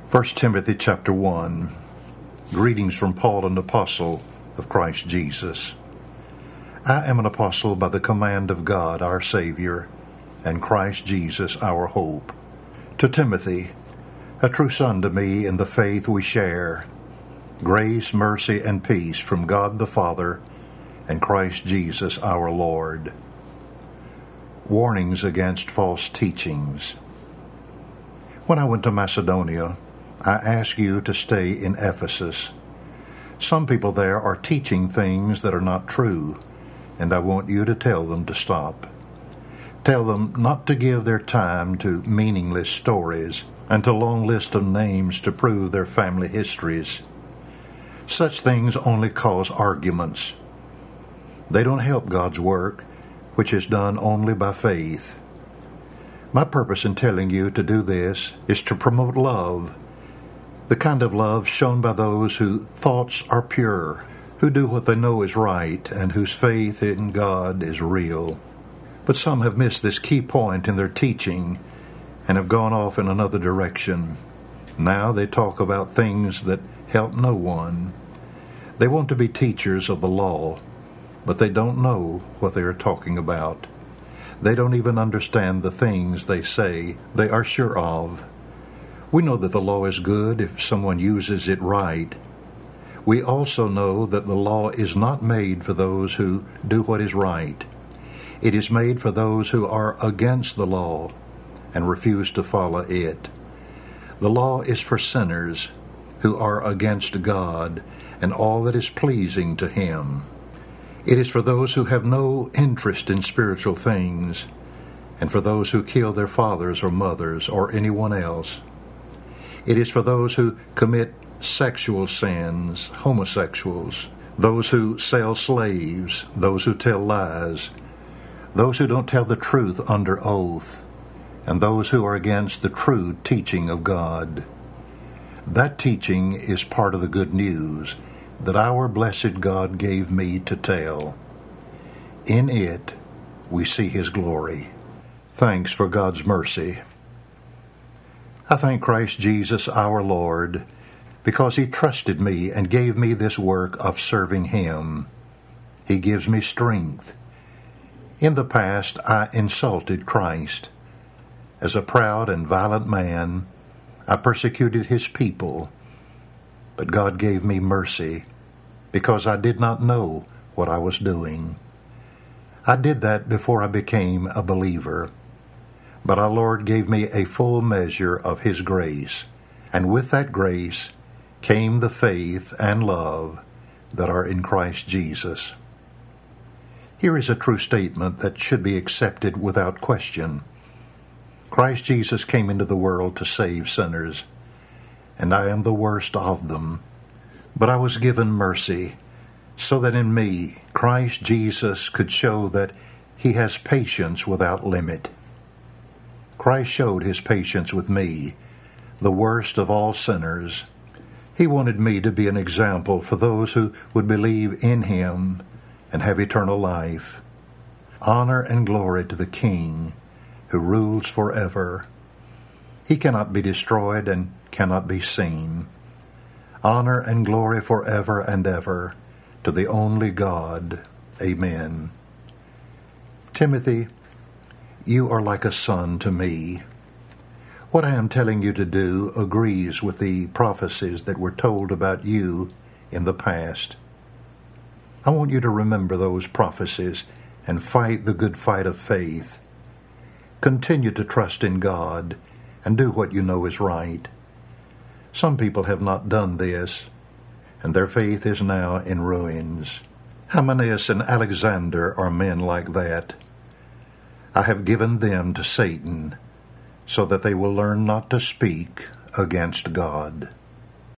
1 Timothy chapter 1. Greetings from Paul, an apostle of Christ Jesus. I am an apostle by the command of God our Savior, and Christ Jesus our hope. To Timothy, a true son to me in the faith we share, grace, mercy, and peace from God the Father and Christ Jesus our Lord. Warnings against false teachings. When I went to Macedonia, I asked you to stay in Ephesus. Some people there are teaching things that are not true, and I want you to tell them to stop. Tell them not to give their time to meaningless stories and to long lists of names to prove their family histories. Such things only cause arguments. They don't help God's work, which is done only by faith. My purpose in telling you to do this is to promote love, the kind of love shown by those whose thoughts are pure, who do what they know is right, and whose faith in God is real. But some have missed this key point in their teaching and have gone off in another direction. Now they talk about things that help no one. They want to be teachers of the law, but they don't know what they are talking about. They don't even understand the things they say they are sure of. We know that the law is good if someone uses it right. We also know that the law is not made for those who do what is right. It is made for those who are against the law and refuse to follow it. The law is for sinners who are against God and all that is pleasing to Him. It is for those who have no interest in spiritual things, and for those who kill their fathers or mothers or anyone else. It is for those who commit sexual sins, homosexuals, those who sell slaves, those who tell lies, those who don't tell the truth under oath, and those who are against the true teaching of God. That teaching is part of the good news that our blessed God gave me to tell. In it, we see His glory. Thanks for God's mercy. I thank Christ Jesus our Lord because He trusted me and gave me this work of serving Him. He gives me strength. In the past, I insulted Christ. As a proud and violent man, I persecuted His people. But God gave me mercy because I did not know what I was doing. I did that before I became a believer. But our Lord gave me a full measure of His grace, and with that grace came the faith and love that are in Christ Jesus. Here is a true statement that should be accepted without question. Christ Jesus came into the world to save sinners, and I am the worst of them. But I was given mercy, so that in me Christ Jesus could show that He has patience without limit. Christ showed His patience with me, the worst of all sinners. He wanted me to be an example for those who would believe in Him and have eternal life. Honor and glory to the King who rules forever. He cannot be destroyed and cannot be seen. Honor and glory forever and ever to the only God. Amen. Timothy, you are like a son to me. What I am telling you to do agrees with the prophecies that were told about you in the past. I want you to remember those prophecies and fight the good fight of faith. Continue to trust in God and do what you know is right. Some people have not done this, and their faith is now in ruins. Hymenaeus and Alexander are men like that. I have given them to Satan, so that they will learn not to speak against God.